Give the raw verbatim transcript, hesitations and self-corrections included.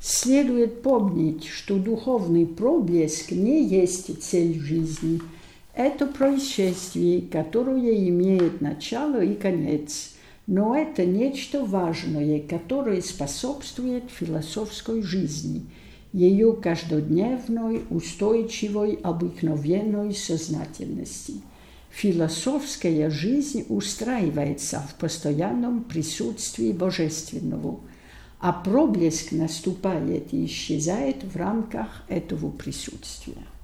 Следует помнить, что духовный проблеск не есть цель жизни. Это происшествие, которое имеет начало и конец, но это нечто важное, которое способствует философской жизни, ее каждодневной, устойчивой, обыкновенной сознательности. Философская жизнь устраивается в постоянном присутствии Божественного, а проблеск наступает и исчезает в рамках этого присутствия.